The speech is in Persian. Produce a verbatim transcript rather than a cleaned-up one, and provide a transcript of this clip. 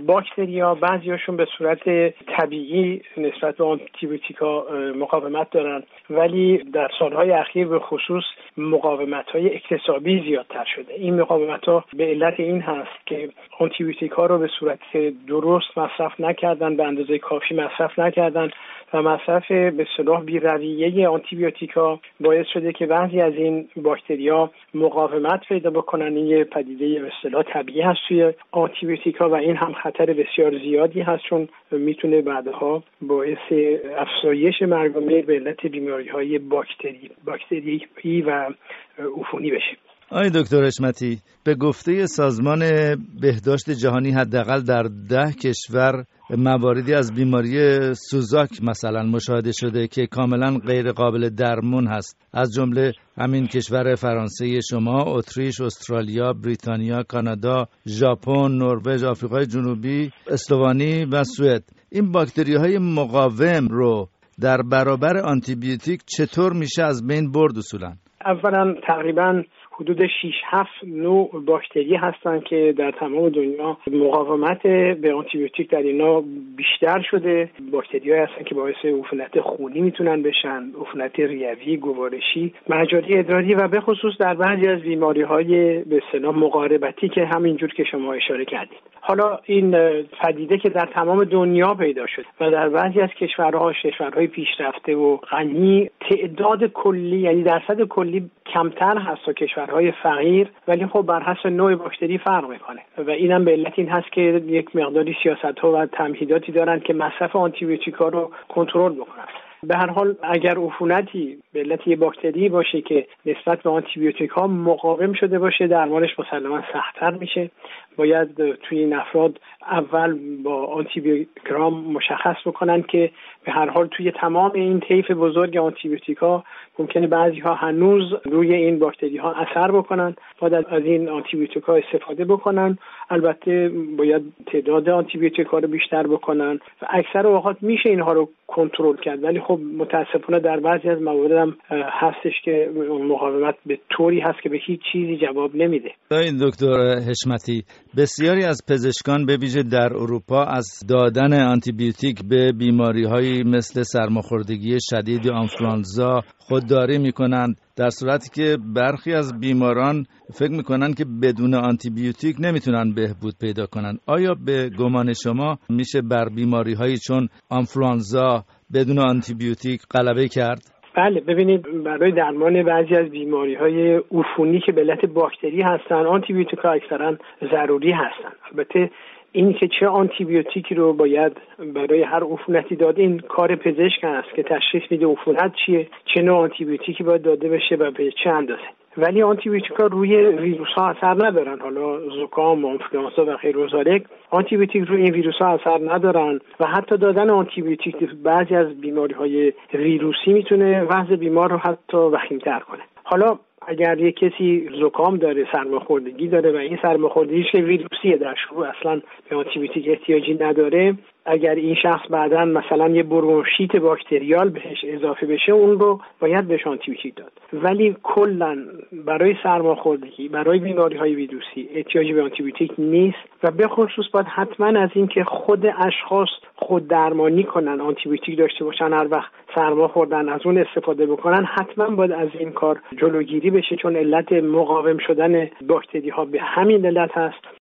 باکتریا بعضیاشون به صورت طبیعی نسبت به آنتیبیوتیکا مقاومت دارن، ولی در سالهای اخیر به خصوص مقاومت‌های اکتسابی زیادتر شده. این مقاومت‌ها به علت این هست که آنتیبیوتیکا رو به صورت درست مصرف نکردن، به اندازه کافی مصرف نکردن و مصرف به اصطلاح بی‌رویه آنتیبیوتیکا باعث شده که بعضی از این باکتریا مقاومت پیدا بکنن. این یه پدیده به اصطلاح طبیعی هست توی آنتیبیوتیکا و این هم خطر بسیار زیادی هست، چون میتونه بعدها باعث افزایش مرگ و میر به علت بیماری‌های باکتری باکتری و عفونی بشه. آقای دکتر حشمتی، به گفته سازمان بهداشت جهانی حداقل در ده کشور مواردی از بیماری سوزاک مثلا مشاهده شده که کاملا غیر قابل درمان هست، از جمله همین کشور فرانسه شما، اتریش، استرالیا، بریتانیا، کانادا، ژاپن، نروژ، آفریقای جنوبی، اسلوونی و سوئد. این باکتری‌های مقاوم رو در برابر آنتیبیوتیک چطور میشه از بین برد اصولا؟ اولا تقریباً حدود شش هفت نوع باکتری هستن که در تمام دنیا مقاومت به آنتیبیوتیک در اینا بیشتر شده. باکتریایی هستن که باعث عفونت خونی میتونن بشن، عفونت ریوی، گوارشی، مجاری ادراری و به خصوص در بعضی از بیماری‌های به اصطلاح مقاربتی که همینجور که شما اشاره کردید. حالا این پدیده که در تمام دنیا پیدا شد و در بعضی از کشورها، کشورهای پیشرفته و غنی، تعداد کلی یعنی درصد کلی کمتر هست تا کشورهای فقیر، ولی خب بر حسب نوع باکتری فرق میکنه و اینم به علت این هست که یک مقداری سیاست‌ها و تمهیداتی دارن که مصرف آنتیبیوتیکا رو کنترل بکنن. به هر حال اگر عفونتی به علت یه باکتری باشه که نسبت به آنتیبیوتیکا مقاوم شده باشه، درمانش مسلماً سخت‌تر میشه. باید توی این افراد اول با آنتیبیوگرام مشخص بکنن که به هر حال توی تمام این طیف بزرگ آنتیبیوتیکا ممکنه بعضی‌ها هنوز روی این باکتری‌ها اثر بکنن، باید از این آنتیبیوتیکا استفاده بکنن. البته باید تعداد آنتیبیوتیکا رو بیشتر بکنن و اکثر اوقات میشه اینها رو کنترل کرد، ولی خب متاسفانه در بعضی از موارد هم هستش که مقاومت به طوری هست که به هیچ چیزی جواب نمیده. این دکتر حشمتی، بسیاری از پزشکان به ویژه در اروپا از دادن آنتیبیوتیک به بیماری‌هایی مثل سرماخوردگی شدید یا آنفلوانزا خودداری می‌کنند، در صورتی که برخی از بیماران فکر می‌کنند که بدون آنتیبیوتیک نمی‌تونن بهبود پیدا کنند. آیا به گمان شما میشه بر بیماری‌هایی چون آنفلوانزا بدون آنتیبیوتیک غلبه کرد؟ بله، ببینید برای درمان بعضی از بیماری‌های عفونی که به علت باکتری هستن، آنتیبیوتیک‌ها اکثرا ضروری هستن. البته این که چه آنتیبیوتیکی رو باید برای هر عفونتی داد، این کار پزشک است که تشخیص میده عفونت چیه، چه نوع آنتیبیوتیکی باید داده بشه و به چه اندازه. ولی آنتیبیوتیکا روی ویروس ها اثر ندارن. حالا زکام، آنفلوانزا و غیر ذالک، آنتیبیوتیک روی این ویروس ها اثر ندارن و حتی دادن آنتیبیوتیک بعضی از بیماری های ویروسی میتونه وضع بیمار رو حتی وخیم‌تر کنه. حالا اگر یک کسی زکام داره، سرماخوردگی داره و این سرماخوردگیش که ویروسیه، در شروع اصلا به آنتیبیوتیک احتیاجی نداره، اگر این شخص بعداً مثلا یه برونشیت باکتریال بهش اضافه بشه، اون رو باید بهش آنتیبیوتیک داد. ولی کلاً برای سرماخوردگی، برای بیماری‌های ویروسی احتیاجی به آنتیبیوتیک نیست و به خصوص باید حتما از این که خود اشخاص خود درمانی کنن، آنتیبیوتیک داشته باشن، هر وقت سرما خوردن از اون استفاده بکنن، حتما باید از این کار جلوگیری بشه، چون علت مقاوم شدن باکتری‌ها به همین علت هست.